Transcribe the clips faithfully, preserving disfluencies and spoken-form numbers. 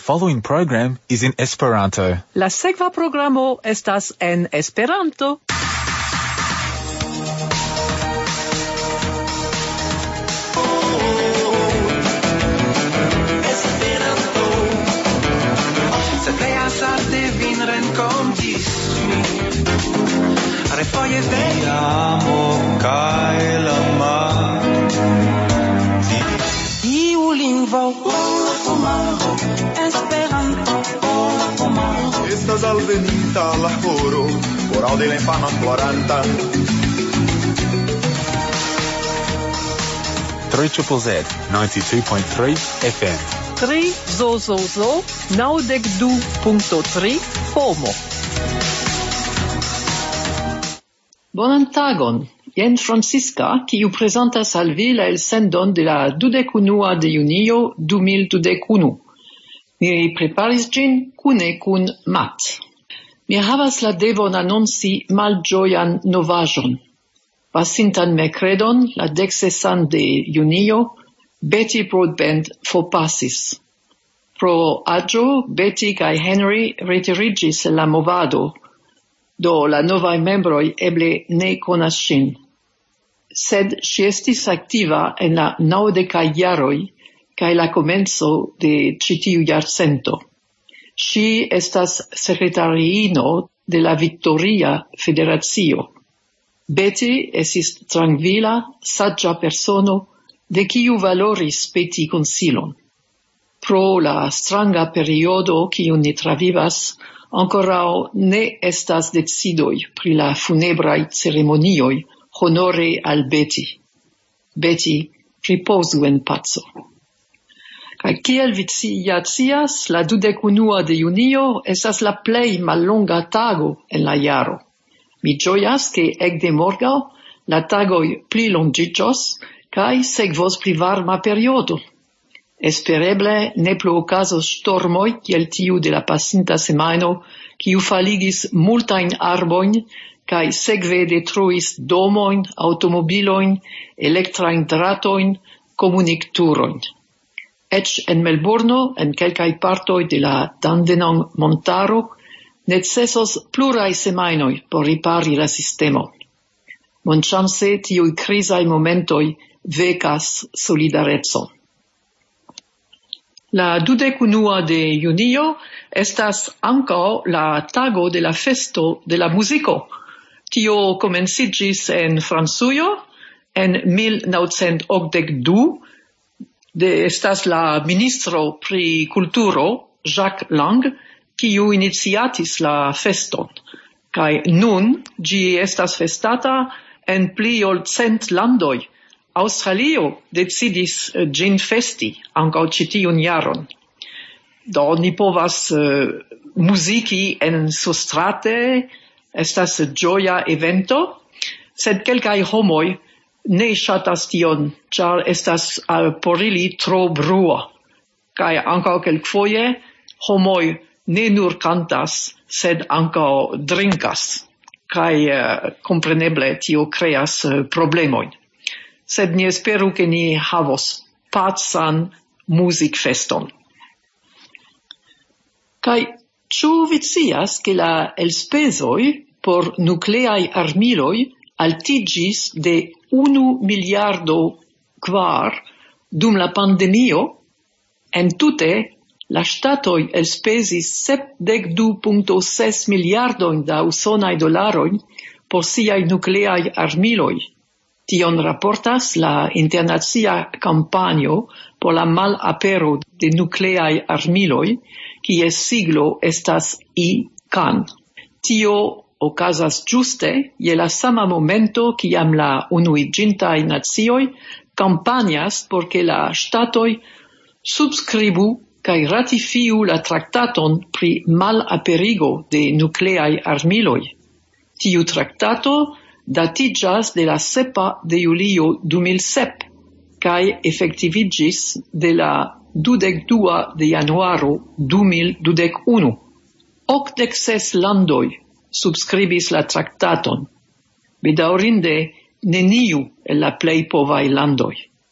following program is in Esperanto. La sekva programo estas en Esperanto. Esperanto. Se pleas arte vin renkontis mi. Refoje vei amo kaj la mar. Iu lingvo la pomaro Esperanto la pomaro. Estas alveninta la horo por aŭdi la infanon ploranta. three Z Z Z ninety-two point three F M. tri zo zo zo naŭdek du punkto tri Homo. Bonan tagon. Jen Francisca, kiu prezentas al vi la elsendon de la dudek-unua de junio du mil dudek unu. Mi preparis ĝin kune kun Matt. Mi havas la devon anonci malĝojan novaĵon. Pasintan merkredon, la deksesan de junio, Betty Broadbent forpasis. Pro aĝo, Betty kaj Henry retiriĝis el la movado, do la novaj membroj eble ne konas ŝin. Sed ŝi estis aktiva en la naŭdekaj jaroj kaj la komenco de ĉi tiu jarcento. Ŝi estas sekretariino de la Victoria Federacio. Betty estis trankvila, saĝa persono, de kiu valoris peti konsilon. Pro la stranga periodo kiun ni travivas, ankoraŭ ne estas decidoj pri la funebraj ceremonioj honore al Betty. Betty, ripozu en paco. Kaj kiel vi ja scias, la dudek-unua de junio estas la plej mallonga tago en la jaro. Mi ĝojas ke ekde morgaŭ la tagoj pli longiĝos kaj sekvos pli varma periodo. Espereble ne plu okazos ŝtormoj kiel tiu de la pasinta semajno, kiu faligis multajn arbojn kaj sekve detruis domojn, aŭtomobilojn, elektrajn dratojn, komunikturojn. Eĉ en Melburno, en kelkaj partoj de la Dandenong montaro, necesos pluraj semajnoj por ripari la sistemon. Bonŝance tiuj krizaj momentoj vekas solidarecon. La dudek-unua de junio estas ankaŭ la tago de la festo de la muziko. Tio komenciĝis en Francujo en mil naŭcent okdek du, de estas la ministro pri kulturo Jacques Lang, kiu iniciatis la feston. Kaj nun ĝi estas festata en pli ol cent landoj. Aŭstralio decidis ĝin festi ankaŭ ĉi tiun jaron. Do ni povas uh, muziki en surstrate, estas ĝoja evento, sed kelkaj homoj ne ŝatas tion, ĉar estas uh, por ili tro brua. Kaj ankaŭ kelkfoje homoj ne nur kantas, sed ankaŭ drinkas. Kaj uh, kompreneble tio kreas uh, problemojn. Sed ni esperu ke ni havos pacan muzikfeston. Kaj ĉu vi scias ke la elspezoj por nukleaj armiloj altiĝis de unu miliardo kvar dum la pandemio? Entute la ŝtatoj elspezis sepdek du punkto ses miliardojn da usonaj dolarojn por siaj nukleaj armiloj. Tion raportas la internacia kampanjo por la malapero de nukleaj armiloj, kies siglo estas I C A N. Tio okazas ĝuste je la sama momento kiam la unuiĝintaj nacioj kampanjas por ke la ŝtatoj subskribu kaj ratifiu la traktaton pri malaperigo de nukleaj armiloj. Tiu traktato datiĝas de la sepa de julio du mil sep kaj efektiviĝis de la dudek dua de januaro du mil dudek unu. Okdek ses landoj subskribis la traktaton. Bedaŭrinde neniu el la plej povaj landoj.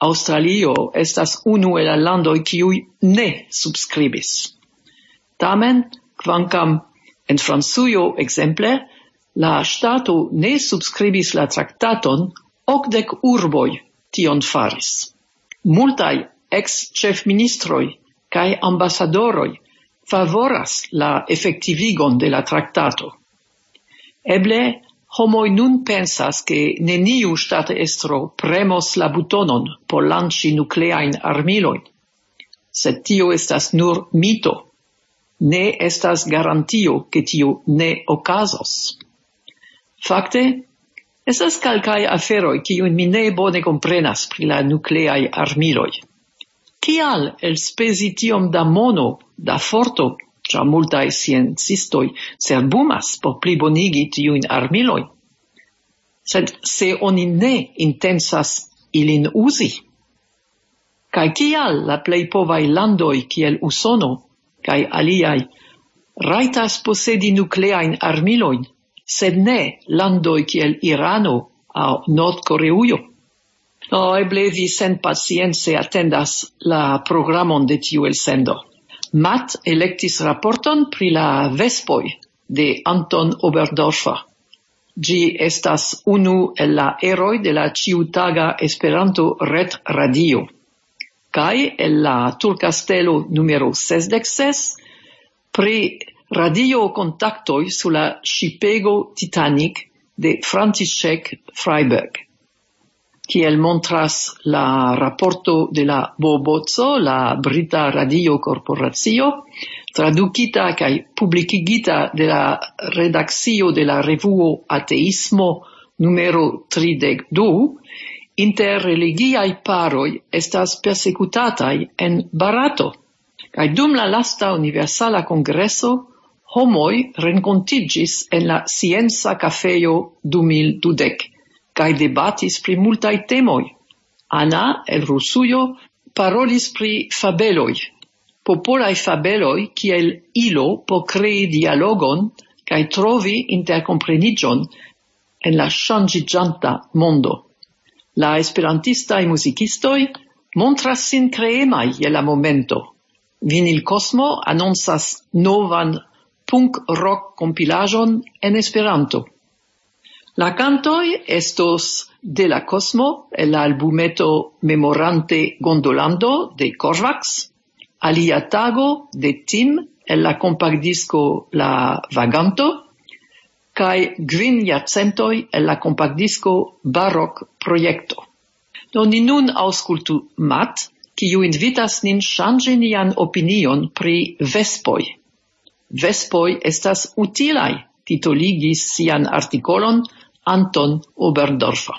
Australio estas unu el la landoj kiuj ne subskribis. Tamen, kvankam en Francujo ekzemple la ŝtato ne subskribis la traktaton, okdek urboj tion faris. Multaj ex-ĉefministroj kaj ambasadoroj favoras la efektivigon de la traktato. Eble homoj nun pensas ke neniu ŝtatestro premos la butonon por lanĉi nukleajn armilojn. Sed tio estas nur mito. Ne estas garantio ke tio ne okazos. Fakte, estas kelkaj aferoj kiujn mi ne bone komprenas pri la nukleaj armiloj. Kial elspezi tiom da mono, da forto, ĉar multaj sciencistoj cerbumas por plibonigi tiujn armilojn? Sed se oni ne intensas ilin uzi? Kaj kial la plej povaj landoj kiel Usono kaj aliaj rajtas posedi nukleajn armilojn, sed ne landoj kiel Irano aŭ Nord-Koreujo? No, eble vi senpacience attendas la programon de tiu elsendo. Matt electis raporton pri la Vespoj de Anton Oberdorfer. Gi estas unu el la eroj de la ĉiutaga Esperanto ret radio. Kaj el la Turkastelo numero sesdek ses pri radio kontaktoj sur la ŝipego Titanic de František Freiberg. Kiel montras la raporto de la B B C, la Brita Radio Korporacio, tradukita kaj publikigita de la redakcio de la revuo Ateismo numero tridek du, interreligiaj paroj estas persekutataj en Barato. Kaj dum la lasta Universala Kongreso, homoj renkontiĝis en la Scienca Kafejo du mil dudek. Kaj debatis pri multaj temoj. Anna, el Rusujo, parolis pri fabeloj. Popolaj fabeloj kiel ilo por krei dialogon kaj trovi interkompreniĝon en la ŝanĝiĝanta mondo. La esperantistaj muzikistoj montras sin kreemaj je la momento. Vinil Cosmo anoncas novan punk-rock kompilaĵon en Esperanto. La cantoi estos de la Cosmo, el albumeto Memorante Gondolando de Korvax, Alia Tago de Tim, el la compactdisco La Vaganto, kai Gvin Jacentoi el la compactdisco Baroc Proyecto. Do ni nun aŭskultu Matt, kiu invitas nin ŝanĝi nian opinion pri vespoj. Vespoj estas utilaj, titoligis sian artikolon Anton Oberdorfer.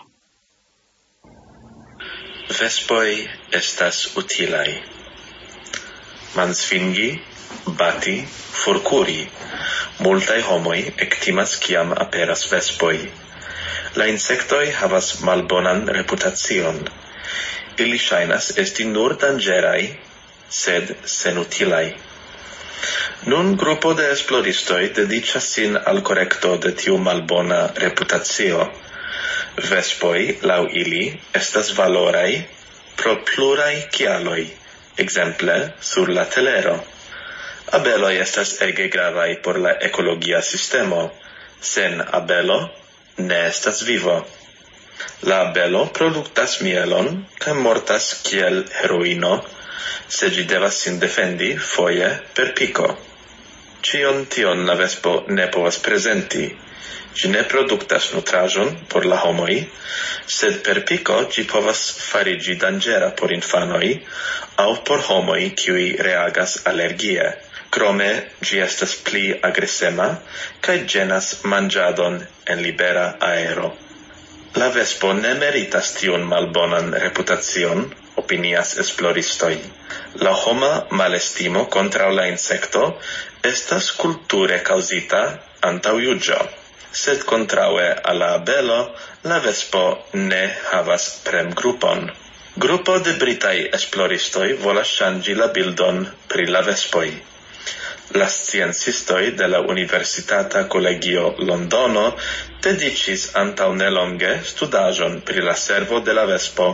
Vespoj estas utilaj. Mansfingi, bati, forkuri. Multaj homoj ektimas kiam aperas vespoj. La insektoj havas malbonan reputacion. Ili ŝajnas esti nur danĝeraj, sed senutilaj. Nun grupo de esploristoj dediĉas sin al korekto de tiu malbona reputacio. Vespoj, laŭ ili, estas valoraj pro pluraj kialoj, ekzemple sur la telero. Abeloj estas ege gravaj por la ekologia sistemo. Sen abelo ne estas vivo. La abelo produktas mielon kaj mortas kiel heroino, se ĝi devas sin defendi foje per piko. Ĉion tion la vespo ne povas prezenti. Ĝi ne produktas nutraĵon por la homoj, sed per piko ĝi povas fariĝi danĝera por infanoj aŭ por homoj kiuj reagas alergie. Krome ĝi estas pli agresema kaj ĝenas manĝadon en libera aero. La vespo ne meritas tiun malbonan reputacion, opinias esploristoj. La homa malestimo kontraŭ la insekto estas kulture kaŭzita antaŭjuĝo, sed kontraŭe al la abelo la vespo ne havas premgrupon. Grupo de britaj esploristoj volas ŝanĝi la bildon pri la vespoj. La sciencistoj de la Universitata Kolegio Londono dediĉis antaŭ nelonge studaĵon pri la servo de la vespo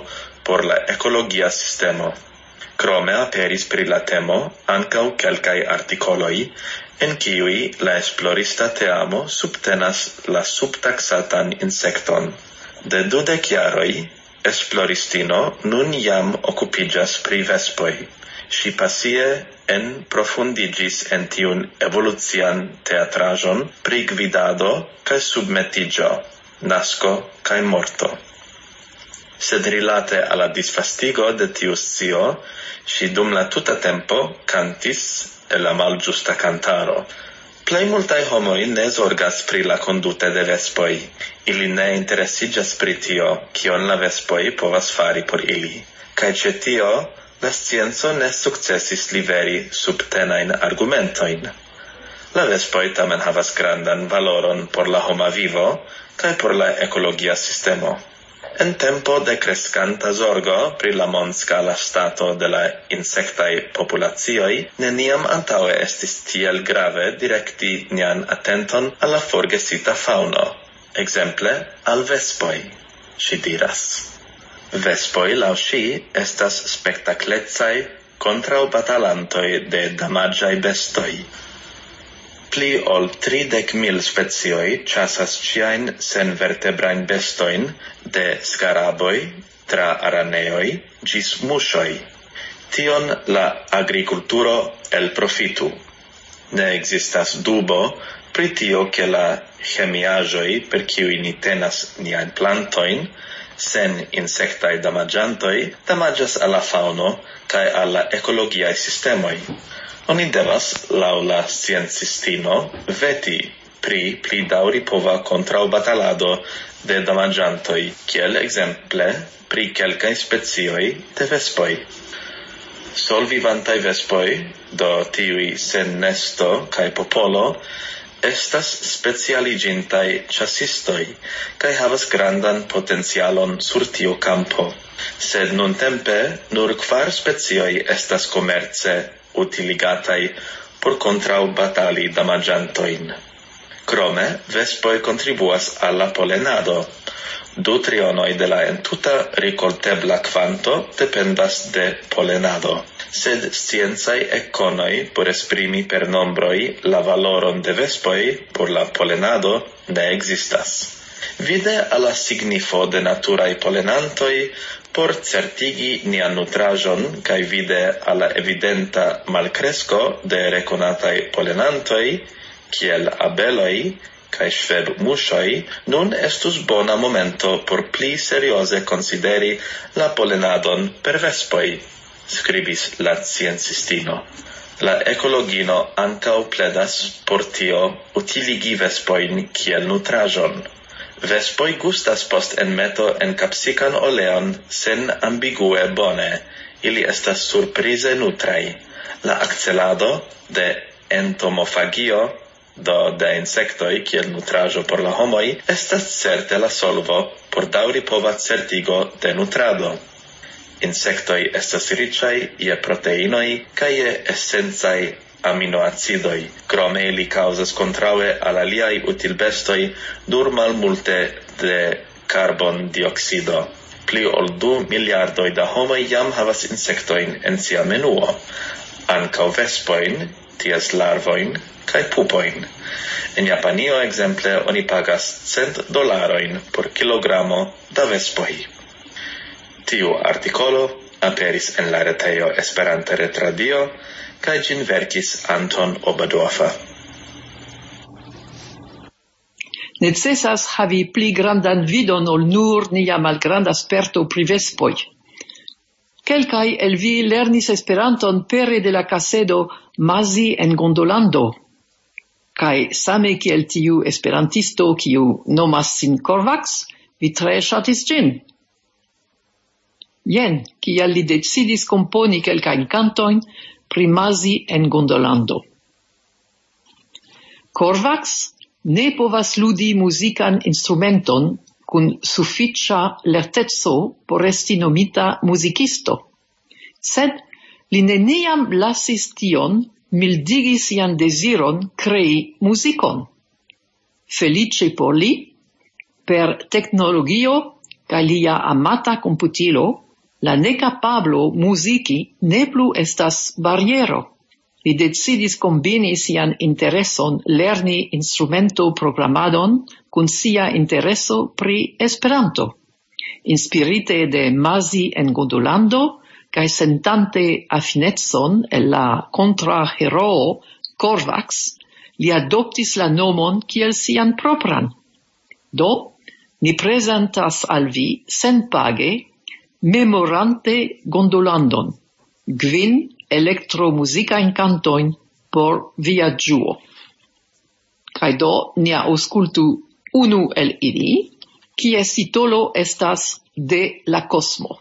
por la ecologia sistemo. Crome aperis pri la temo ancau kelkai articoloi, en kiui la esplorista teamo subtenas la subtaxatan insecton. De dudec jaroi, esploristino nun jam occupigas pri vespoi. Si pasie en profundigis en tiun evolucian teatrajon pri gvidado cae submetigio, nasco cae morto. Sed rilate alla disfastigo de tiu scio, si dum la tuta tempo cantis e la malgiusta cantaro. Plei multae homoi ne zorgas pri la condute de vespoi. Ili ne interesigas pri tio, kion la vespoi povas fari por ili. Cae ce tio, la scienzo ne successis liveri subtenain argumentoin. La vespoi tamen havas grandan valoron por la homa vivo, cae por la ecologia sistemo. En tempo de crescanta zorgo pri la mondscala stato de la insectae populacioi, neniam antaue estis tiel grave directi nian attenton alla forgesita fauno, exemple al vespoi, si diras. Vespoi, lau si, estas spectaclezai contrau batalantoi de damagiai bestoi. Pli ol tridec mil specioi chasas ciain sen vertebrain bestoin de scaraboi, tra araneoi, gis mushoi. Tion la agriculturo el profitu. Ne existas dubo pri tio che la chemiagioi per kiui ni tenas nian plantoin, sen insectae damagiantoi, damagias alla fauno cae alla ecologiae sistemoi. Oni devas, lau la sciencistino, veti pri pli dauri pova contrau batalado de damagiantoi, kiel exemple pri kelkai specioi de vespoi. Sol vivantai vespoi, do tiui sen nesto cae popolo, estas specialigintai chassistoi, cae havas grandan potencialon sur tiu campo. Sed nun tempe, nur kvar specioi estas comerce utiligatai por contrau batali damagiantoin. Crome, vespoi contribuas alla polenado. Du trionoi de la entuta ricoltebla quanto dependas de polenado. Sed scienzae econoi por esprimi per nombroi la valoron de vespoi por la polenado ne existas. Vide alla signifo de naturae polenantoi, por certigi nian nutrajon, cae vide alla evidenta malcresco de reconatai polenantoi, kiel abeloi, cae sveb mushoi, nun estus bona momento por pli seriose consideri la polenadon per vespoi, scribis la sciencistino. La ecologino ancau pledas por tio utiligi vespoin kiel nutrajon. Vespoi gustas post enmeto en capsican oleon sen ambigue bone, ili estas surprize nutrai. La accelado de entomofagio, do de insectoi kiel nutrajo por la homoi, estas certe la solvo por dauri pova certigo de nutrado. Insectoi estas ricai je proteinoi cae je essenzae aminoacidoi. Crome ili causas contraue al aliai utilbestoi nur malmulte de carbon dioxido. Pli ol du miliardoi da homoi jam havas insectoin en sia menuo, ancau vespoin, ties larvoin, cae pupoin. En Japanio, exemple, oni pagas cent dolaroin por kilogramo da vespoi. Tiu articolo aperis en la retejo Esperanta Retradio, cae gin verkis Anton Obadorfer. Necessas havi pli grandan vidon ol nur nia malgranda sperto pri vespoi. Kelkai el vi lernis Esperanton pere de la casedo Masi en Gondolando, cae same kiel tiu esperantisto kiu nomas sin Corvax, vi tre ŝatis gin. Jen, kiel li decidis componi kelkajn kantojn pri Masi en Gondolando. Corvax ne povas ludi muzikan instrumenton kun sufiĉa lerteco por esti nomita muzikisto. Sed li neniam lasis tion, mildigis sian desiron crei muzikon. Felice por li, per teknologio kaj lia amata komputilo, La necapablo muziki ne plu estas bariero. Li decidis kombini sian intereson lerni instrumento programadon kun sia intereso pri Esperanto. Inspirite de Mazi en Gondolando, kaj sentante afinecon el la kontraheroo Korvacs, li adoptis la nomon kiel sian propran. Do, ni prezentas al vi senpage Memorante Gondolandon, gvin elektromuzikajn kantojn por via ĝuo. Kaj do ni aŭskultu unu el ili, kies titolo estas De la Kosmo.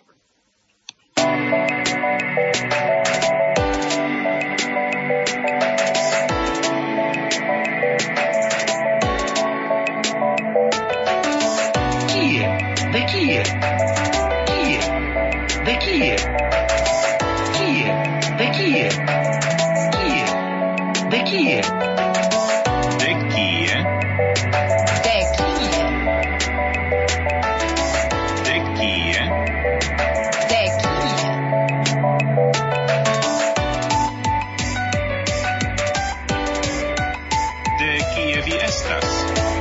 Kie? De kie? Kie? De kie? Kie? De kie? Kie? De kie? De kie? De kie? De kie? De kie? De kie vi estas?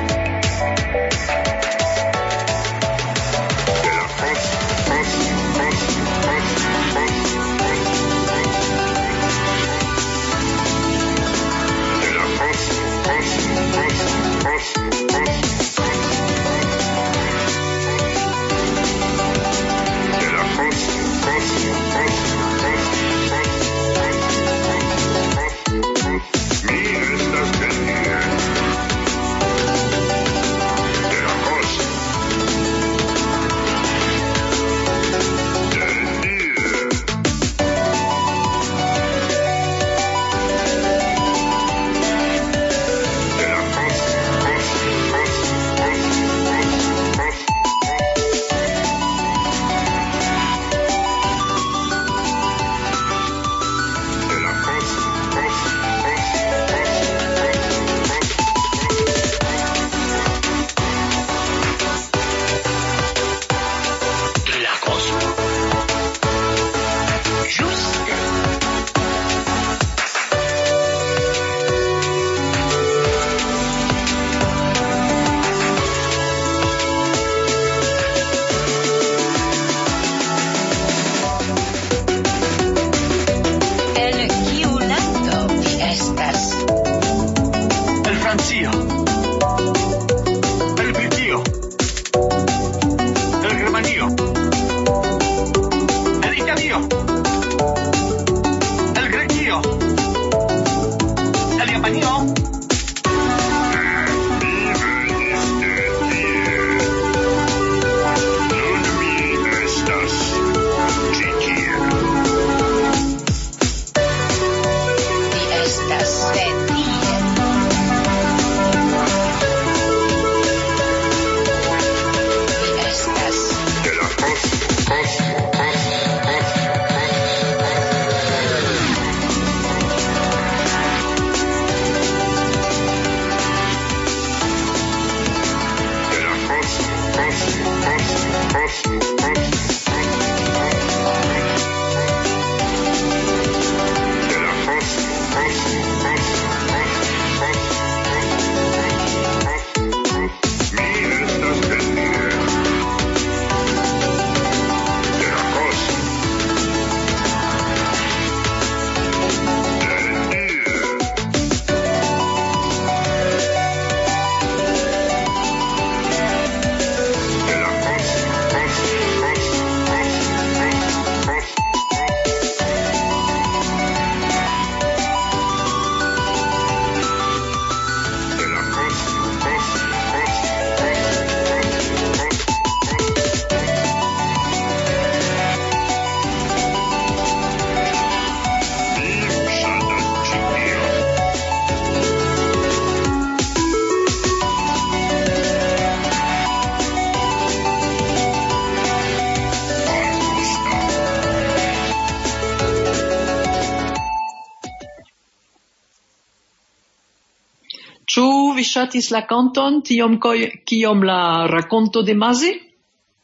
Ĉu vi ŝatis la kanton tiom koj- kiom la rakonto de Mazi?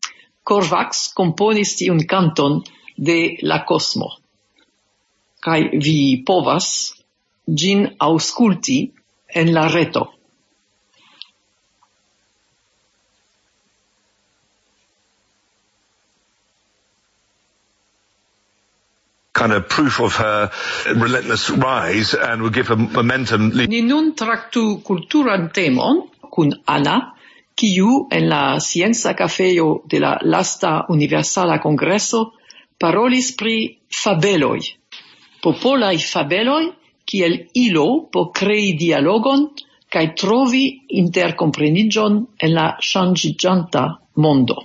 Kovacs componis tiun canton de la Cosmo. Kai vi povas gin ausculti en la reto. Kind of proof of her relentless rise and will give her momentum. Ni nun traktu kulturan temon kun Anna, kiu en la Scienza Cafeo de la lasta Universala Congreso parolis pri fabeloi. Popolai fabeloi, kiel ilo po crei dialogon kai trovi intercomprenigion en la changigianta mondo.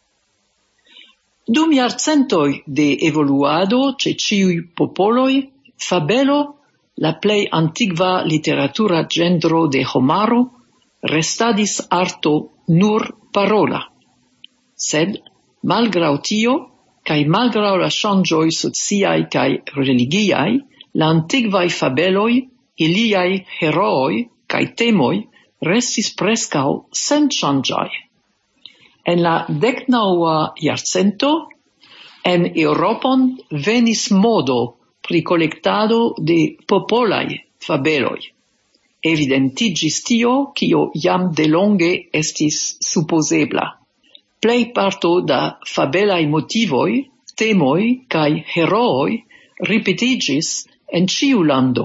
Dum jarcentoi de evoluado ce ciui popoloi, fabelo, la plei antigua literatura genro de Homaro, restadis arto nur parola. Sed, malgrau tio, cae malgrau la changioi sociai cae religiai, la antigvai fabeloi, iliai heroi cae temoi, restis prescau sen changiai. En la decnaua jarcento, en Europon venis modo pri collectado de popolai fabeloi. Evidentigis tio, kio jam de longe estis supposebla. Plei parto da fabelai motivoi, temoi cae heroi ripetigis en ciu lando.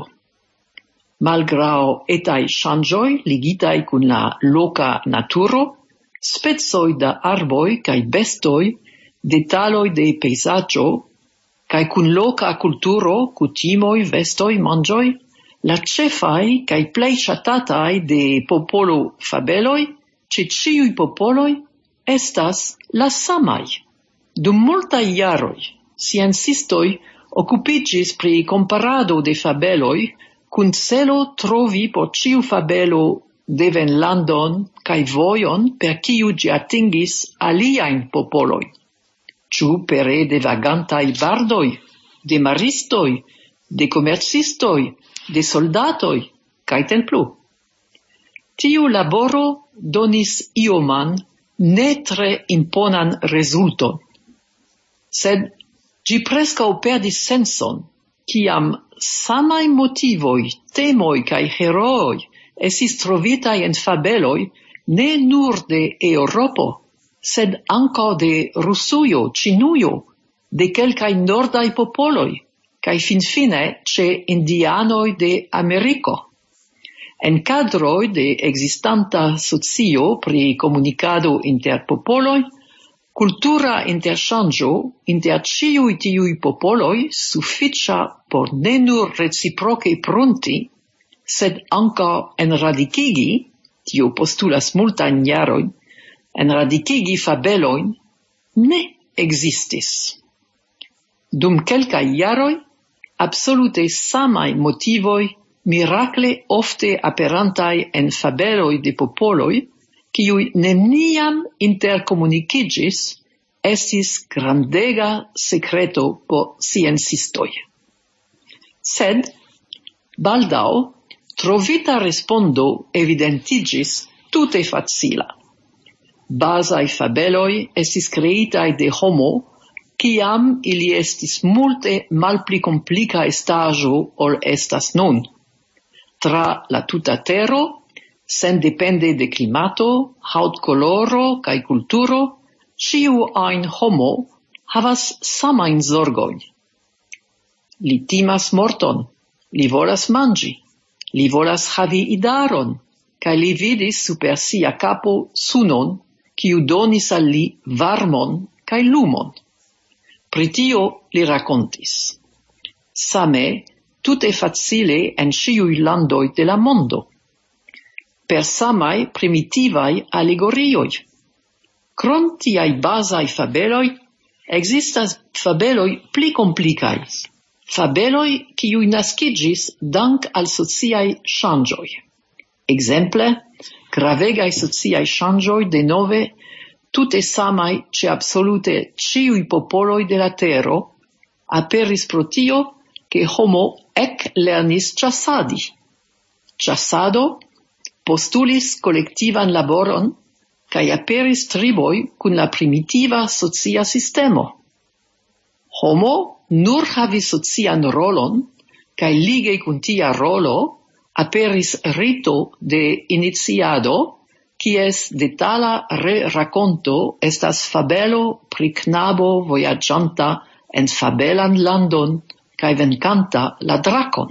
Malgrau etai changioi ligitai cun la loca naturo, spezoi da arboi cae bestoi, detaloi de peisaggio, cae cun loca culturo, cutimoi, vestoi, mangioi, la cefai cae plei chatatai de popolo fabeloi, ce ciui popoloi, estas la samai. Dum multai jaroi, sciencistoi occupigis pri comparado de fabeloi, cun celo trovi po ciu fabelo deven landon cae voion per ciu gi atingis aliaen popoloi. Ciu pere de vagantai bardoi, de maristoi, de comercistoi, de soldatoi, cae ten plu. Tiu laboro donis ioman ne tre imponan resulton, sed gi prescau perdis senson, ciam samai motivoi, temoi cae heroi esis trovitai en fabeloi ne nur de Europo, sed anco de Russuio, Cinuio, de quelcai nordai popoloi, cae fin fine ce indianoi de Americo. En cadroi de existanta socio pri comunicado inter popoloi, cultura interchangio inter ciui tiui popoloi sufficia por ne nur reciproce prunti, sed anca enradicigi, tio postulas multain jaroin, enradicigi fabeloin, ne existis. Dum quelcai jaroi, absolute samai motivoi miracle ofte aperantai en fabeloi de popoloi, kiui neniam intercomunicigis, estis grandega secreto po sciencistoi. Sed, baldao, trovita respondo evidentigis tute facila. Basai fabeloi estis creitai de homo, ciam ili estis multe malpli complica estajo ol estas nun. Tra la tuta tero, sen depende de climato, haut coloro cae culturo, ciu ein homo havas samain zorgoin. Li timas morton, li volas mangi, li volas havi idaron, cae li vidis super sia capo sunon, kiu donis al li varmon cae lumon. Pritio li racontis. Same, tute facile en ciui landoi de la mondo. Per samai primitivai allegorioi. Crom tiai basai fabeloi, existas fabeloi pli complicai. Fabeloi kiui nascigis dank al sociai changioi. Exemple, gravegai sociai changioi de nove tute samai ce absolute ciui popoloi de la tero aperis pro tio che homo ec lernis chassadi. Chassado postulis collectivan laboron kai aperis triboi kun la primitiva socia sistemo. Homo nur havis socian rolon, kai lige kun tia rolo aperis rito de iniciado, kies detala re-raconto estas fabelo pri knabo vojaĝanta en fabelan landon kaj venkanta la drakon.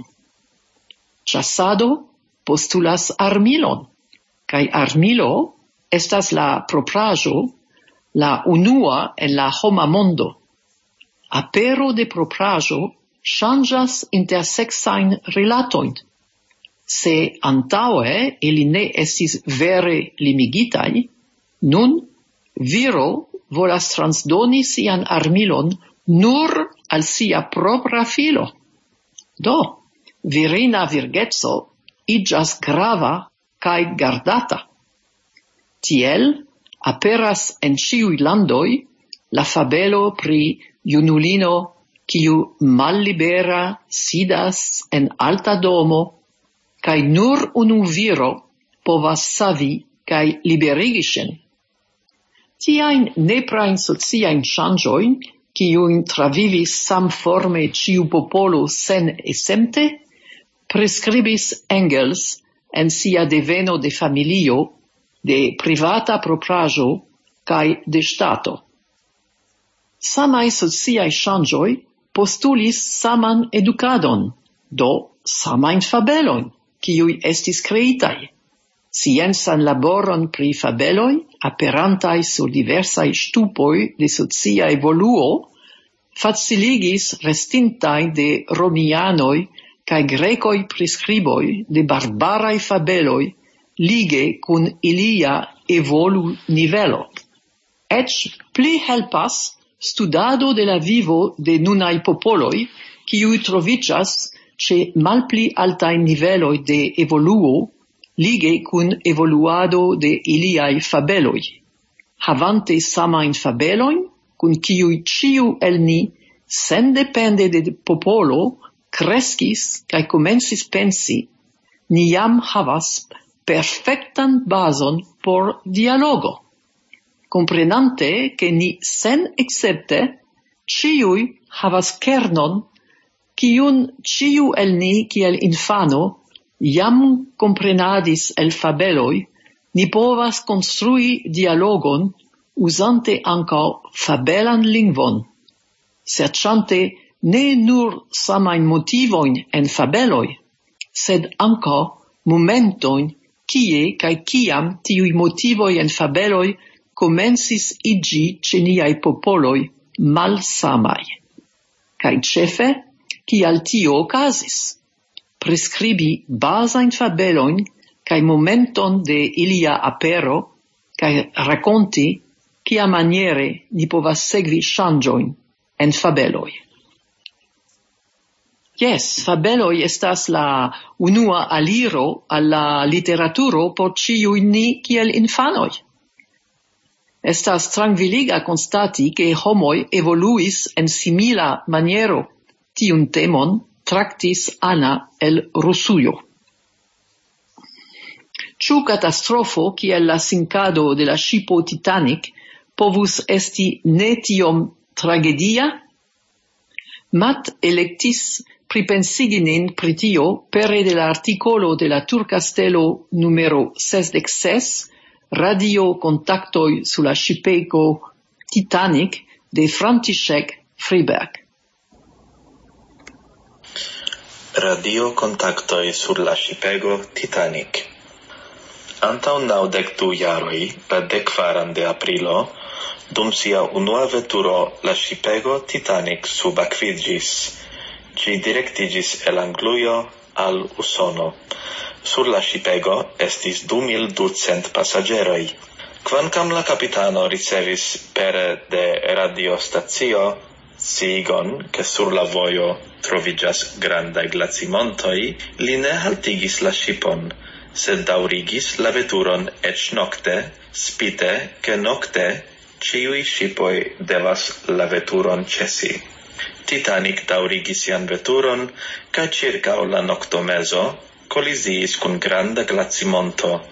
Ĉasado postulas armilon, kaj armilo estas la propraĵo, la unua en la homa mondo. Apero de propraĵo ŝanĝas intersexajn rilatojn. Se antaŭe ili ne estis vere limigitaj, nun viro volas transdoni sian armilon nur al sia propra filo. Do, virina virgeco iĝas grava kaj gardata. Tiel aperas en ĉiuj landoj la fabelo pri junulino kiu mallibera sidas en alta domo, kaj nur unu viro povas savi kaj liberigi ŝin. Tiajn neprajn sociajn ŝanĝojn, kiujn travivis samforme ĉiu popolo sen esempte, preskribis Engels en sia deveno de familio, de privata propraĵo kaj de ŝtato. Samaj sociaj ŝanĝoj postulis saman edukadon, do samajn fabelojn, kiuj estis kreitaj. Sciencan laboron pri fabeloj, aperantaj sur diversaj ŝtupoj de socia evoluo, faciligis restintaj de romianoj kaj grekoj priskriboj de barbaraj fabeloj lige kun ilia evolu nivelo. Eĉ pli helpas studado de la vivo de nunaj popoloj, kiuj troviĝas ĉe malpli altaj niveloj de evoluo, lige kun evoluado de iliaj fabeloj. Havante samajn fabelojn, kun kiuj ĉiu el ni, sendepende de popolo, kreskis kaj komencis pensi, ni jam havas perfektan bazon por dialogo. Komprenante ke ni sen escepte ĉiuj havas kernon, kiun ĉiu el ni kiel infano jam komprenadis el fabeloj, ni povas konstrui dialogon uzante ankaŭ fabelan lingvon, serĉante ne nur samajn motivojn en fabeloj, sed ankaŭ momentojn kie kaj kiam tiuj motivoj en fabeloj komencis iĝi ĉe niaj popoloj malsamaj. Kaj ĉefe, kial tio okazis? Priskribi bazajn fabelojn kaj momenton de ilia apero kaj rakonti kiamaniere ni povas segvi ŝanĝojn en fabeloj. Yes, fabeloj estas la unua aliro al la literaturo por ĉiuj ni kiel infanoj. Estas trankviliga konstati, ke homoj evoluis en simila maniero. Tiun temon traktis Anna el Rusujo. Ĉu katastrofo kiel la sinkado de la ŝipo Titanic povus esti ne tiom tragedia? Matt elektis pripensigi nin pri tio pere de la artikolo de la Turkastelo numero sesdek ses, radio kontaktoj sur la ŝipego Titanic de František Friberg. Radio kontaktoj sur la ŝipego Titanic. Antaŭ naŭdek du jaroj, la dekkvaran de aprilo, dum sia unua veturo la ŝipego Titanic subakviĝis. Ĝi direktiĝis el Anglujo al Usono. Sur la ŝipego estis du mil ducent pasaĝeroj. Kvankam la kapitano ricevis pere de radiostacio sciigon, ke sur la vojo troviĝas grandaj glacimontoj, li ne haltigis la ŝipon, sed daŭrigis la veturon eĉ nokte, spite ke nokte ĉiuj ŝipoj devas la veturon ĉesi. Titanic daŭrigis sian veturon, kaj ĉirkaŭ la noktomezo koliziis kun granda glacimonto.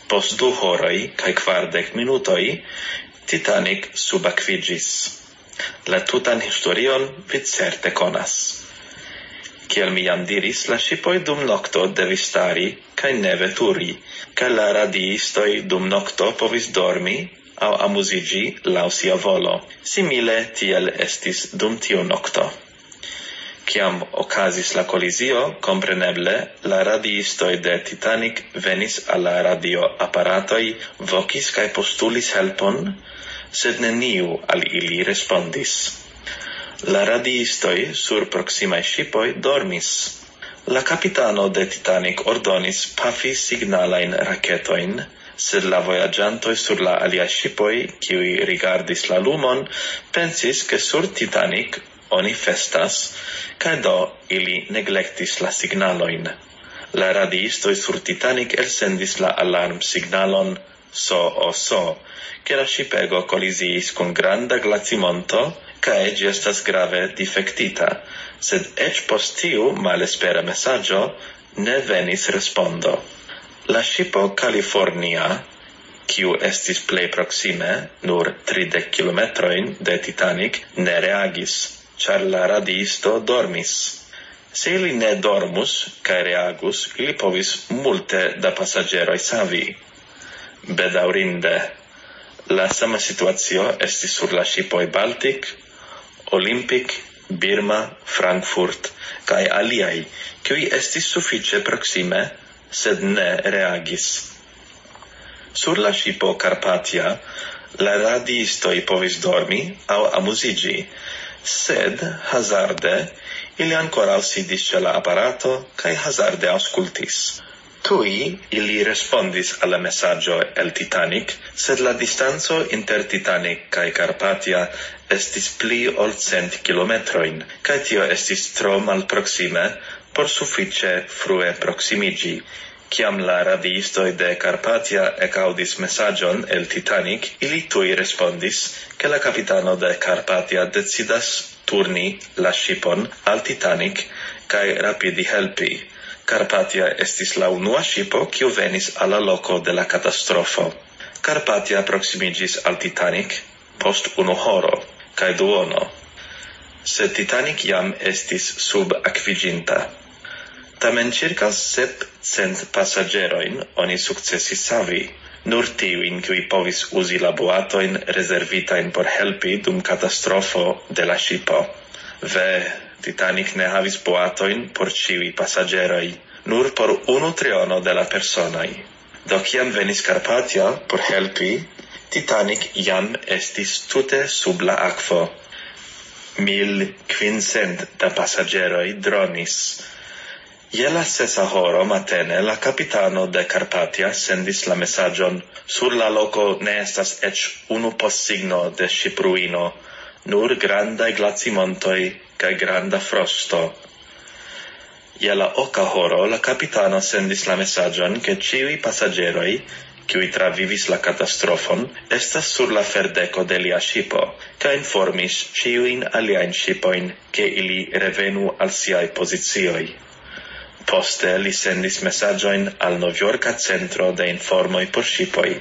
Post du horoi kai kvardek minutoi, Titanic subakvigis. La tutan historion vi certe konas. Kiel mi jam diris, la shipoi dum nocto devis stari kai ne veturi, kai la radiistoi dum nocto povis dormi au amusigi lau sia volo. Simile tiel estis dum tiu nocto. Ciam ocasis la collisio, compreneble, la radiistoi de Titanic venis alla radio apparatoi, vocis cae postulis helpon, sed neniu al ili respondis. La radiistoi sur proximae shipoi dormis. La capitano de Titanic ordonis pafi signalain raketoin, sed la voyagiantoi sur la alia shipoi, kiui rigardis la lumon, pensis che sur Titanic oni festas, cae do ili neglectis la signaloin. La radiistoi sur Titanic elsendis la alarm signalon so o so, che la shipego collisiis con granda glacimonto, cae gi estas grave defectita, sed ec post tiu malespera messaggio ne venis respondo. La shipo California, kiu estis plei proxime, nur tridec kilometroin de Titanic, ne reagis, char la radiisto dormis. Se ili ne dormus, cae reagus, ili povis multe da passageroi savi. Bedaurinde, la sama situatio estis sur la shipoi Baltic, Olympic, Birma, Frankfurt, cae aliai, qui estis suffice proxime, sed ne reagis. Sur la shipo Carpathia, la radiistoi povis dormi au amusigi, sed hazarde ili ancora sidis ce la apparato cae hazarde auscultis. Tui ili respondis alla messaggio el Titanic, sed la distanzo inter Titanic cae Carpathia estis pli ol cent kilometroin, cae tio estis tro mal proxime por suffice frue proximigi. Ciam la radiistoi de Carpathia ecaudis messagion el Titanic, ili tui respondis che la capitano de Carpathia decidas turni la shipon al Titanic cae rapidi helpi. Carpathia estis la unua shipo kiu venis alla loco de la catastrofo. Carpathia proximigis al Titanic post unu horo, cae duono. Sed Titanic jam estis sub acviginta. Tamen circa sepcent passageroin oni successis savi, nur tiuin qui povis usi la boatoin reservitain por helpi dum catastrofo de la shipo. Ve, Titanic ne havis boatoin por ciui passageroi, nur por unu triono de la personai. Do ciam venis Carpathia por helpi, Titanic jam estis tute sub la aquo. Mil quincent da passageroi dronis. Je la sesa horo matene la capitano de Carpathia sendis la messagion: sur la loco ne estas ec unu possigno de shipruino, nur grandai glacimontoi cae granda frosto. Je la oca horo la capitano sendis la messagion che ciui passageroi, qui travivis la catastrofon, estas sur la ferdeco de lia shipo, ca informis ciuin aliaen shipoin che ili revenu al siai positioi. Poste li sendis messagioin al Novjorka centro de informoi por shipoi.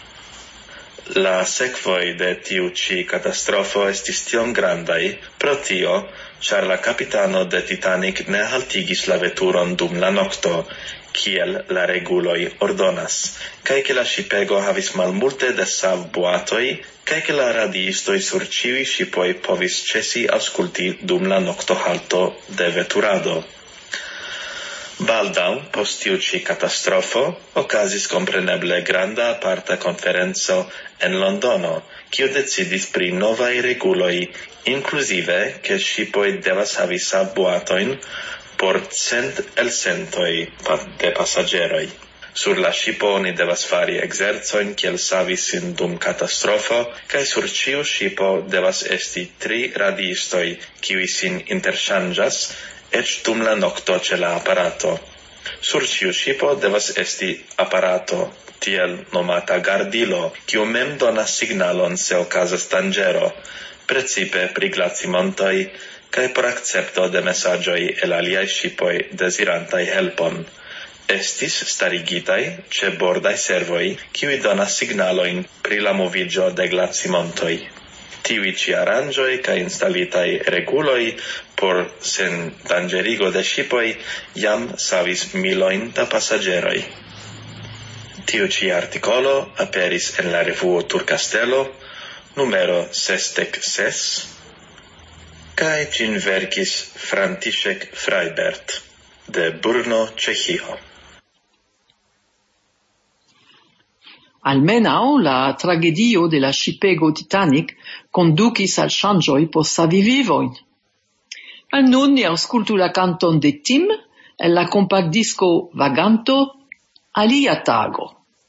La sekvoi de tiu ci catastrofo estis tiom grandai, pro tio, char la capitano de Titanic ne haltigis la veturon dum la nocto, kiel la reguloi ordonas, cae che la shipego havis malmulte de sav boatoi, cae che la radiistoi sur ciui shipoi povis cesi ausculti dum la nocto halto de veturado. Baldau, post tiu ci catastrofo, ocasis compreneble granda aparta conferenzo en Londono, cio decidis pri novai reguloi, inclusive che shipoi devas havi sabboatoin por cent elsentoi de passageroi. Sur la shipo oni devas fari exercoin kiel savi sin dum catastrofo, cae sur ciu shipo devas esti tri radiistoi, kiui sin interchangas, ec dum la nocto ce la apparato. Sur ciu shipo devas esti apparato, tiel nomata gardilo, kiu mem donas signalon se ocasas dangero, precipe pri glacimontoi, cae por accepto de messagioi el aliai shipoi desirantai helpon. Estis starigitai ce bordai servoi, kiui donas signaloin pri la movigio de glacimontoi. Tiui ci arangioi ca instalitai reguloi por sen dangerigo de shipoi jam savis miloin da passageroi. Tiu ci articolo aperis en la revuo Turcastello, numero sesdek ses, cae cin verkis František Freibert, de Brno, Cehio. Almenau la tragedio de la shipego Titanic conducis al changioi por savi vivoin. Al nun ni auscultu la canton de Tim, el la compact disco Vaganto, Alia tago.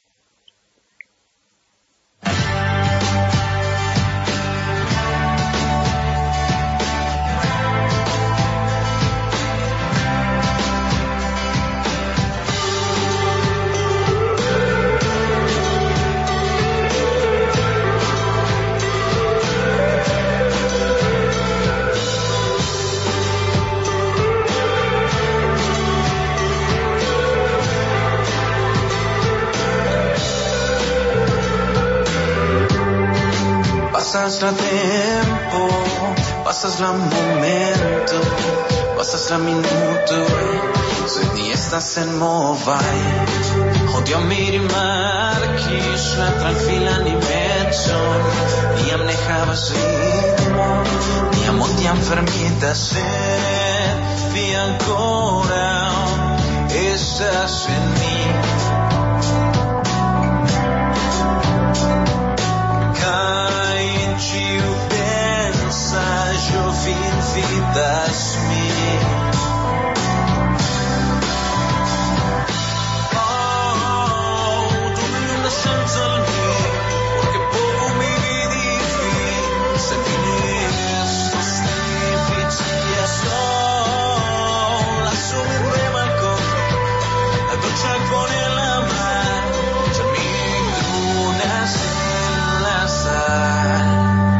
Pasas la tempo, pasas la momento, pasas la minuto, sed ni estas en movai. Odio mi rimarkis la tranquilan imecon, niam ne havas ritmo, niam odiam fermita, sed vi ancora estas en mi. Ciu pensaggio fin vidas mi. Oh, tu una senza il mio, perché poco mi vedi fin, se finisco stifici a sola, su mi brema al conto, la doccia con la mano, c'è mi una sella sal.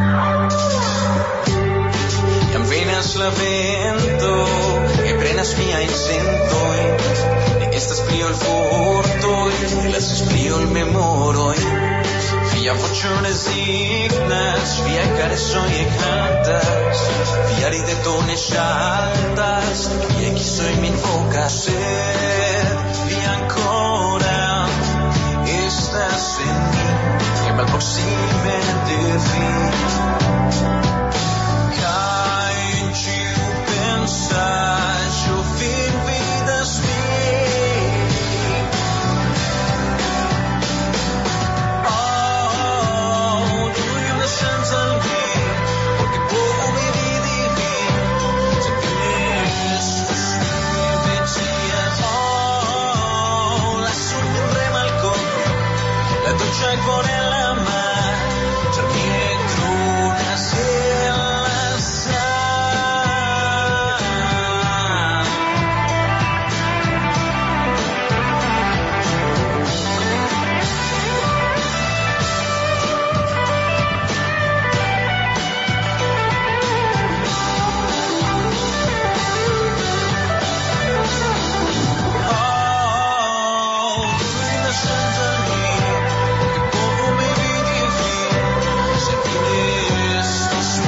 Venas la vento, e prenas mia in sentoi, ne estas pli ol fortoi, ne lasas pli ol memoroi. Via vocio resignas, via caresoi e cantas, via rideto ne shaltas, via chisoi min vocas, sed via ancora estas en mi, e mal proxime de fin. Pensaggio fin vidas mi. Oh, tu una senza il mio, perché poco mi vedi fin, se finisco stifici oh, lassù mi brema il conto, la doccia con la mano, c'è dietro una sella. Senza il mio, che poco mi vedi fin, se finisco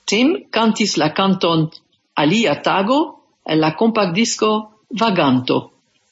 Tim cantis la canton Alia tago en la compact disco Vaganto.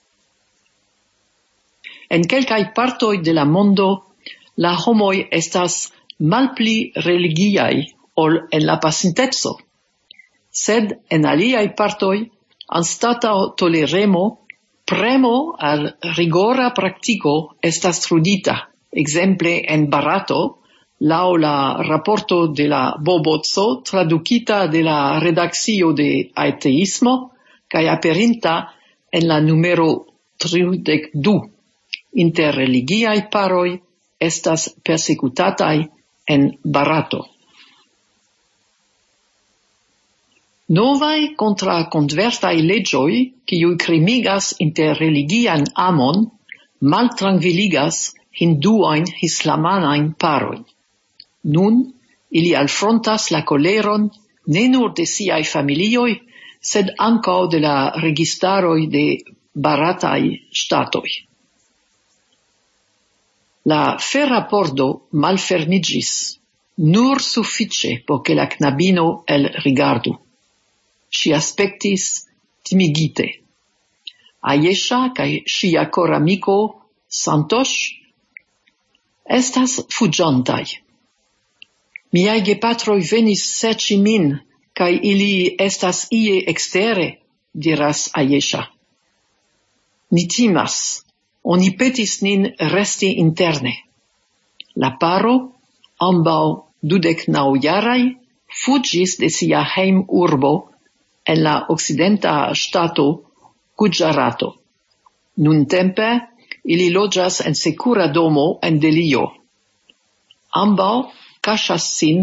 En quelcae partoi de la mondo, la homoi estas malpli religiai ol en la pasintezo, sed en aliai partoi, anstatao toleremo, premo al rigora practico estas trudita, exemple en Barato, lau la rapporto de la Bobozzo traducita de la redaccio de Ateismo, cae aperinta en la numero tridec du. Inter religiai paroi estas persecutatai en Barato. Novai contra convertai legioi, kiui crimigas inter religian amon, maltranquiligas hinduain islamanain paroi. Nun, ili alfrontas la coleron ne nur de siai familioi, sed ancao de la registaroi de baratai statoi. La ferra pordo malfermigis, nur suffice poche la knabino el rigardu. Si aspectis timigite. Ayesha cae sia cor amico Santosh estas fugiantai. Miai gepatroi venis serci min, cae ili estas ie extere, diras Ayesha. Ni timas, oni petis nin resti interne. La paro, ambau dudec nau jarai, fugis de sia heim urbo en la occidenta stato Gujarato. Nuntempe, ili loĝas en secura domo en Delio. Ambau kaŝas sin,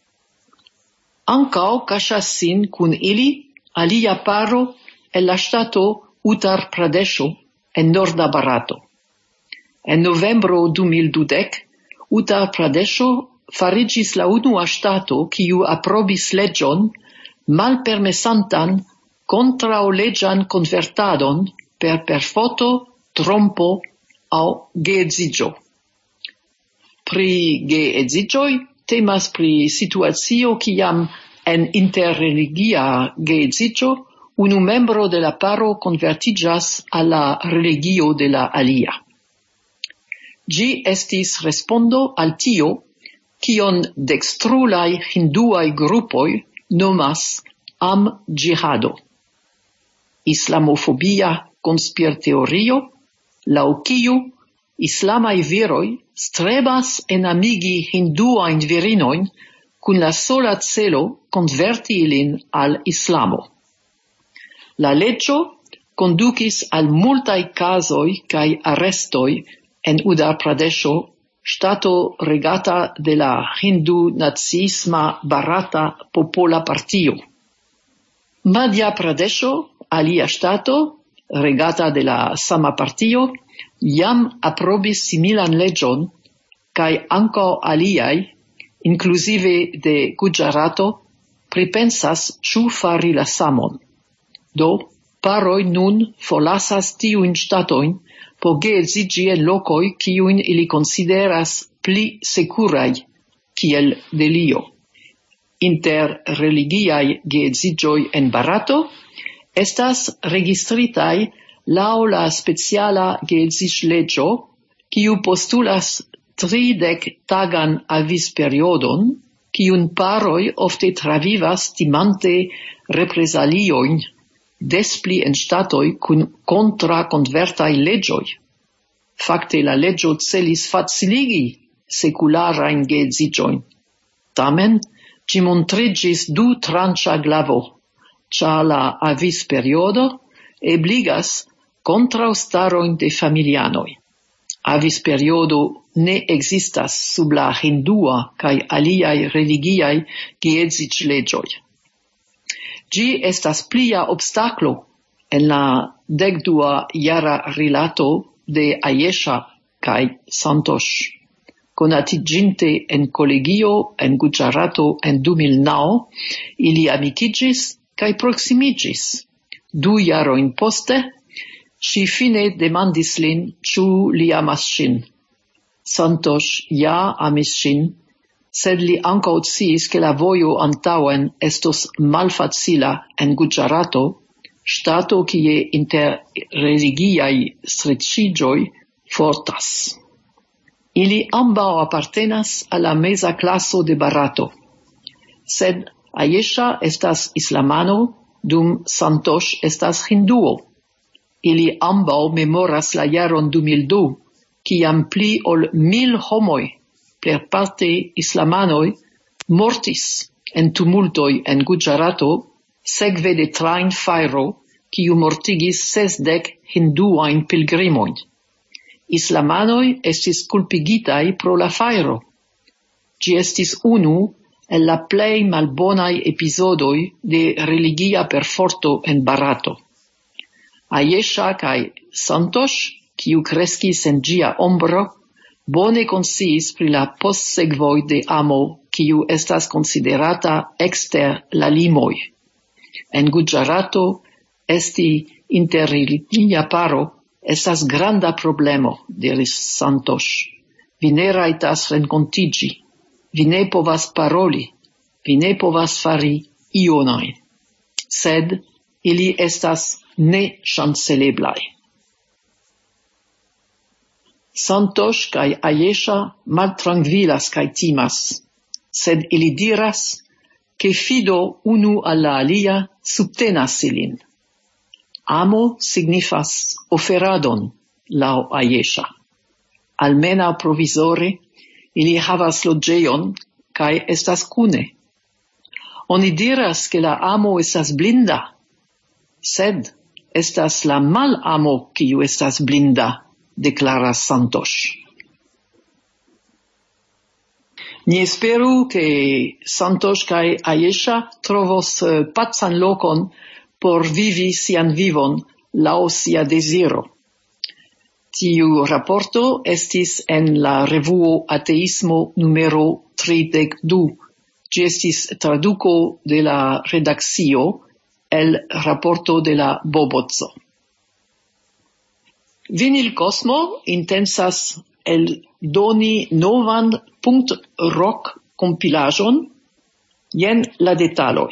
ankaŭ kaŝas sin kun ili alia paro el la stato Uttar Pradesho en norda Barato. En novembro du mil dudec, Uttar Pradesho farigis la unua stato kiu aprobis leĝon malpermesantan kontraŭleĝan konvertadon per perfoto, trompo aŭ geedziĝo. Pri geedziĝoj temas pri situacio kiam en interreligia geedziĝo unu membro de la paro convertiĝas al la religio de la alia. Ĝi estis respondo al tio, kion dekstrulaj hinduaj grupoj nomas am-ĝihado. Islamofobia konspirteorio, laŭ kiu islamaj viroj strebas enamigi hinduajn virinojn kun la sola celo konverti ilin al islamo. La leĝo kondukis al multaj kazoj kaj arestoj en Uttar Pradesho, stato regata de la hindu-naciisma Bharata Popola Partio. Madhya Pradesho, alia stato, regata de la sama partio, jam aprobis similan leĝon, kaj ankaŭ aliaj, inclusive de Gujarato, pripensas ĉu fari la samon. Do, paroj nun forlasas tiujn ŝtatojn por geedziĝi en lokoj kiujn ili konsideras pli sekuraj, kiel Delio. Inter religiaj geedziĝoj en Barato estas registritaj laŭ la speciala geedziĝleĝo, kiu postulas tridek tagan avisperiodon, kiun paroj ofte travivas timante reprezaliojn despli en ŝtatoj kun kontra konvertaj leĝoj. Fakte la leĝo celis faciligi sekularajn geedziĝojn. Tamen, ĝi montriĝis du tranĉa glavo, ĉar la avisperiodo ebligas kontraŭstarojn de familianoj. Avisperiodo ne ekzistas sub la hindua kaj aliaj religiaj geedziĝleĝoj. Ĝi estas plia obstaklo en la dekdua jara rilato de Ayesha kaj Santosh. Konatiĝinte en kolegio en Gujarato en du mil naŭ, ili amikiĝis kaj proksimiĝis. Du jarojn poste, ŝi fine demandis lin, ĉu li amas ŝin. Santosh ja amis ŝin, sed li ankaŭ sciis ke la vojo antaŭen estos malfacila en Guĝarato, ŝtato kie interreligiaj streĉiĝoj fortas. Ili ambaŭ apartenas al la meza klaso de Barato, sed Ayesha estas islamano, dum Santosh estas hinduo. Ili ambaŭ memoras la jaron du mil du, kiam pli ol mil homoj, plejparte islamanoj, mortis en tumultoj en Guĝarato, sekve de trajnfajro, kiu mortigis sesdek hinduajn pilgrimojn. Islamanoj estis kulpigitaj pro la fajro. Ĝi estis unu el la plej malbonaj epizodoj de religia perforto en Barato. Ayesha kaj Santosh, kiu kreskis en ĝia ombro, bone konsciis pri la postsekvoj de amo, kiu estas konsiderata ekster la limoj. En Guĝarato esti interreligia paro estas granda problemo, diris Santosh. Vi ne rajtas renkontiĝi, vi ne povas paroli, vi ne povas fari ion ajn. Sed ili estas ne ŝanceleblaj. Santosh kaj Ayesha maltrankvilas kaj timas, sed ili diras, ke fido unu al la alia subtenas ilin. Amo signifas oferadon, laŭ Ayesha. Almenaŭ provizore, ili havas loĝejon kaj estas kune. Oni diras, ke la amo estas blinda, sed estas la malamo kiu estas blinda, deklaras Santosh. Ni esperu ke Santosh kaj Ayesha trovos pacan lokon por vivi sian vivon laŭ sia deziro. Tiu raporto estis en la revuo Ateismo numero tridek du. Ĝi estis traduko de la redakcio el raporto de la Boboco. Vinil Cosmo intensas el doni novan punkt-rock kompilaĵon. Jen la detaloj.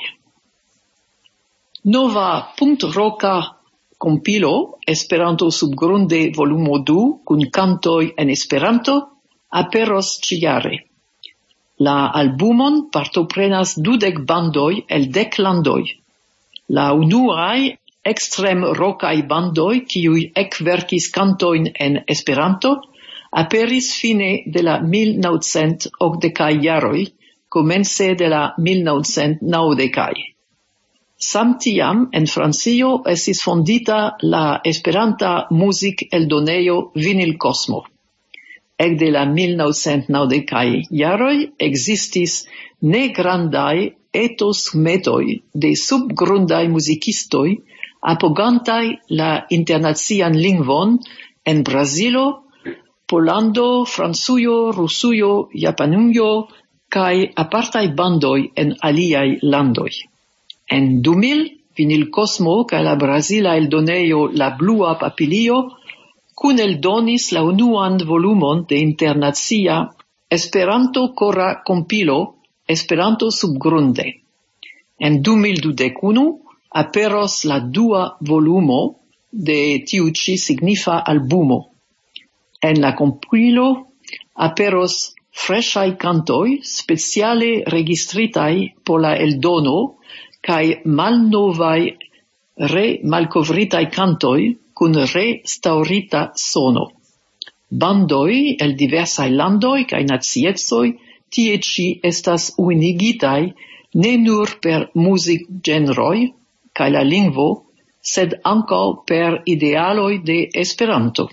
Nova punkt-rocka kompilo Esperanto subgrunde volumo du kun kantoj en Esperanto aperos ĉijare. La albumon partoprenas dudek bandoj el dek landoj. La unuaj ekstrem-rokaj bandoj, kiuj ekverkis kantojn en Esperanto, aperis fine de la mil naŭcent okdekaj jaroj, komence de la mil naŭcent naŭdekaj. Samtiam en Francio estis fondita la Esperanta muzik-eldonejo Vinil Cosmo. Ekde la mil naŭcent naŭdekaj jaroj ekzistis negrandaj etosmetoj de subgrundaj muzikistoj apogantaj la internacian lingvon en Brazilo, Pollando, Francujo, Rusujo, Japanujo kaj apartaj bandoj en aliaj landoj. En du mil, Vinil Cosmo kaj la brazila eldonejo La Blua Papilio kuneldonis la unuan volumon de internacia Esperanto-kora kompilo Esperanto subgrunde. En du mil dudek unu aperos la dua volumo de tiu ĉi signifa albumo. En la kompilo aperos freŝaj kantoj speciale registritaj por la eldono kaj malnovaj re-malkovritaj kantoj kun restaŭrita sono. Bandoj el diversaj landoj kaj naciecoj tie ĉi estas uinigitaj ne nur per muzikĝenroj kaj la lingvo, sed ankaŭ per idealoj de Esperanto.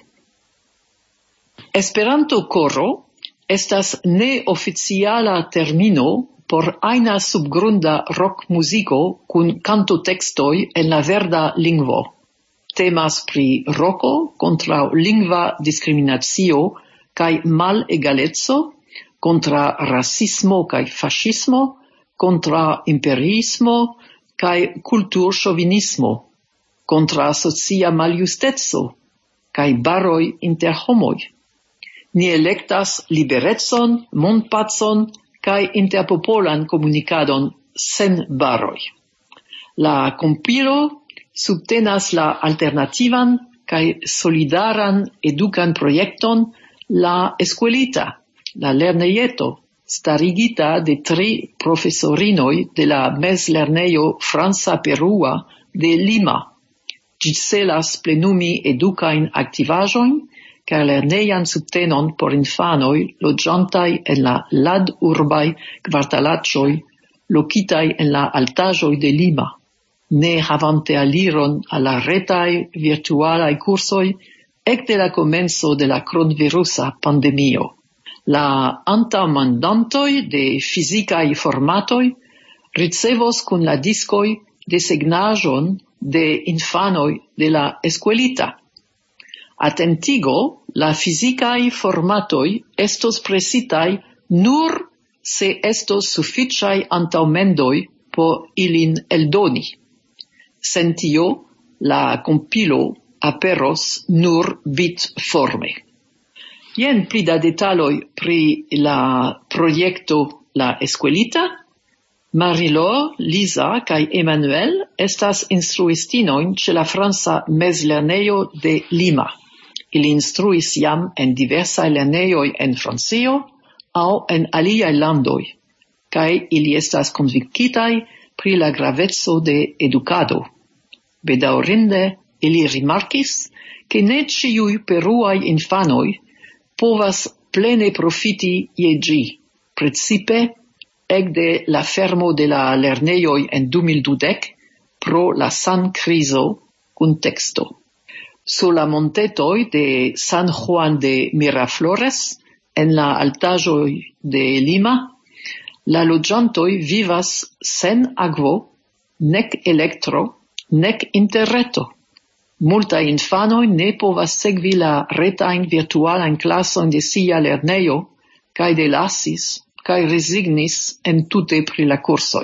Esperanto-koro estas neoficiala termino por ajna subgrunda rock-muziko kun kantotekstoj en la verda lingvo. Temas pri roko kontraŭ lingva diskriminacio kaj malegaleco, kontraŭ rasismo kaj faŝismo, kontraŭ imperiismo kaj kulturŝovinismo, kontraŭ socia maljusteco kaj baroj inter homoj. Ni elektas liberecon, mondpacon kaj interpopolan komunikadon sen baroj. La kompilo subtenas la alternativan kaj solidaran edukan projekton La Escuelita, la lernejeto, starigita de tri profesorinoj de la mezlernejo Franca Perua de Lima. Ĝi celas plenumi edukajn aktivaĵojn kaj lernejan subtenon por infanoj loĝantaj en la ladurbaj kvartalaĉoj lokitaj en la altaĵoj de Lima, ne havante aliron al la retaj virtualaj kursoj ekde la komenco de la kronvirusa pandemio. La antaŭmandantoj de fizikaj formatoj ricevos kun la diskoj desegnaĵon de infanoj de la Escuelita. Atentigo, la fizikaj formatoj estos presitaj nur se estos sufiĉaj antaŭmendoj por ilin eldoni. Sen tio, la kompilo aperos nur bit-forme. Jen pli da detaloj pri la projekto La Escuelita. Marie-Laure, Lisa kaj Emmanuel estas instruistinojn ĉe la franca mezlernejo de Lima. Ili instruis jam en diversaj lernejoj en Francio aŭ en aliaj landoj, kaj ili estas konvinkitaj pri la graveco de edukado. Bedaŭrinde, ili rimarkis, ke ne ĉiuj peruaj infanoj povas plene profiti je ĝi, precipe ekde la fermo de la lernejoj en du mil dudek pro la sankrizo kunteksto. Sur la montetoj de San Juan de Miraflores, en la altaĵoj de Lima, la loĝantoj vivas sen akvo, nek elektro, nek interreto. Multaj infanoj ne povas sekvi la retajn virtualajn klasojn de sia lernejo kaj delasis kaj rezignis entute pri la kursoj.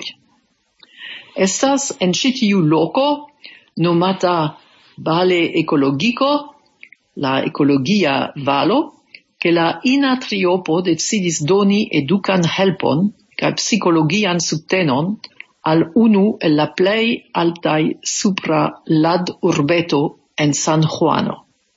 Estas en ĉi tiu loko nomata Valle Ecologico, la ekologia valo, ke la ina triopo decidis doni edukan helpon kaj psikologian subtenon al unu el la plej altaj supra ladurbeto en San Juano.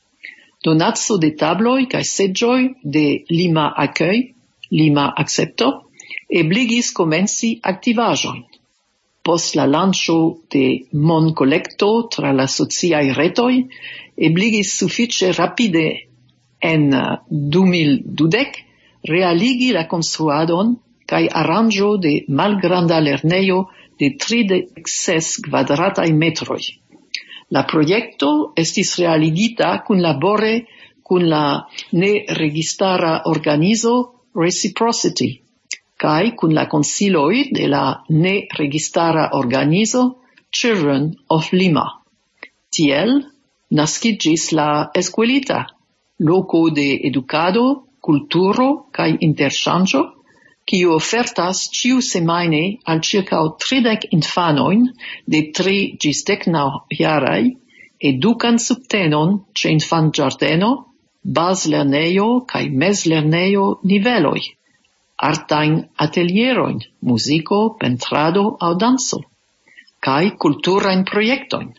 Donaco de tabloj kaj seĝoj de Lima Accueil, Lima Accepto, ebligis komenci aktivaĵojn. Post la lanĉo de monkolekto tra la sociaj retoj, ebligis sufiĉe rapide en du mil dudek realigi la konstruadon kaj aranĝo de malgranda lernejo de tridek ses kvadrataj metroj. La projekto estis realigita kunlabore kun la neregistara organizo Reciprocity kaj kun la konsiloj de la neregistara organizo Children of Lima. Tiel naskiĝis la Escuelita, loko de edukado, kulturo kaj interŝanĝo, kiu ofertas ĉiu semajne al ĉirkaŭ tridek infanojn de tri ĝis deknaŭ jaraj edukan subtenon ĉe infanĝardeno, bazlernejo kaj mezlernejo niveloj, artajn atelierojn, muziko, pentrado aŭ danco, kaj kulturajn projektojn.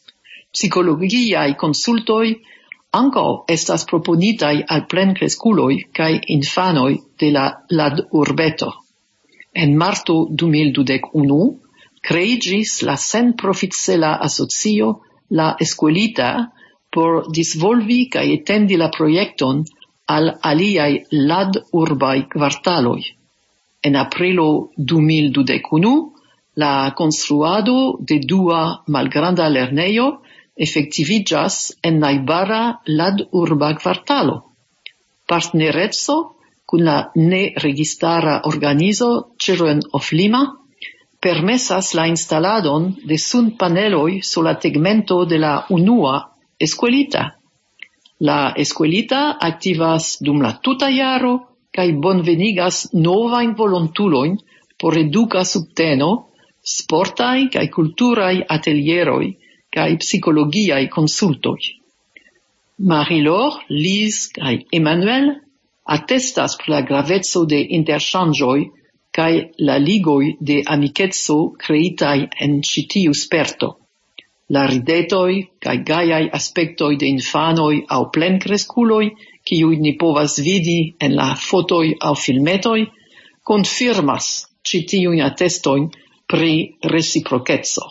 Psikologiaj konsultoj ankaŭ estas proponitaj al plenkreskuloj kaj infanoj de la ladurbeto. En marto du mil dudek unu kreiĝis la senprofitcela asocio La Escuelita por disvolvi kaj etendi la projekton al aliaj ladurbaj kvartaloj. En aprilo du mil dudek unu la konstruado de dua malgranda lernejo efektiviĝas en najbara ladurba kvartalo. Partnereco kun la neregistara organizo Children of Lima permesas la instaladon de sunpaneloj sur la tegmento de la unua Escuelita. La Escuelita aktivas dum la tuta jaro kaj bonvenigas novajn volontulojn por eduka subteno, sportaj kaj kulturaj atelieroj kaj psikologiaj konsultoj. Marie-Laure, Lise kaj Emmanuel attestas pri la graveco de interŝanĝoj kai la ligoi de amicetso creitai en ci tiu sperto. La ridetoi kai gaiai aspectoi de infanoi au plencresculoi, kiui ni povas vidi en la fotoi au filmetoi, confirmas ci tiuin attestoin pri reciprocezzo.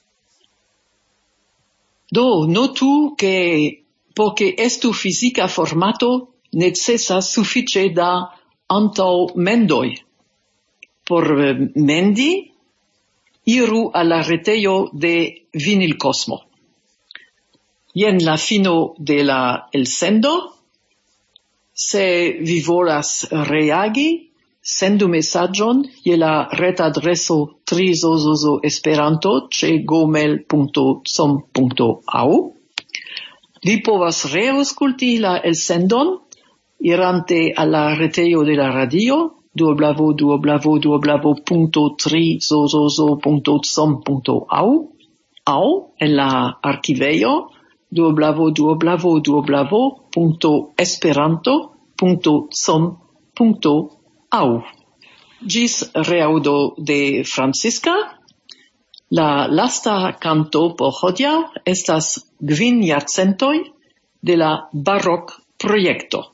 Do, notu che poche estu fisica formato necessas suffice da antau mendoi. Por mendi, iru alla retejo de Vinil Cosmo. Jen la fino de la elsendo. Se vi volas reagi, sendu messagion je la retadreso trizozozo esperanto ce gmail punto com punto au. Vi povas reauskulti la elsendon irante alla retejo de la radio w w w punto trizozozo punto com punto au au en la archivejo w w w punto esperanto punto com punto au. Gis reaudo de Francisca. La lasta canto por hodiaŭ estas kvin jarcentoj de la barok projekto.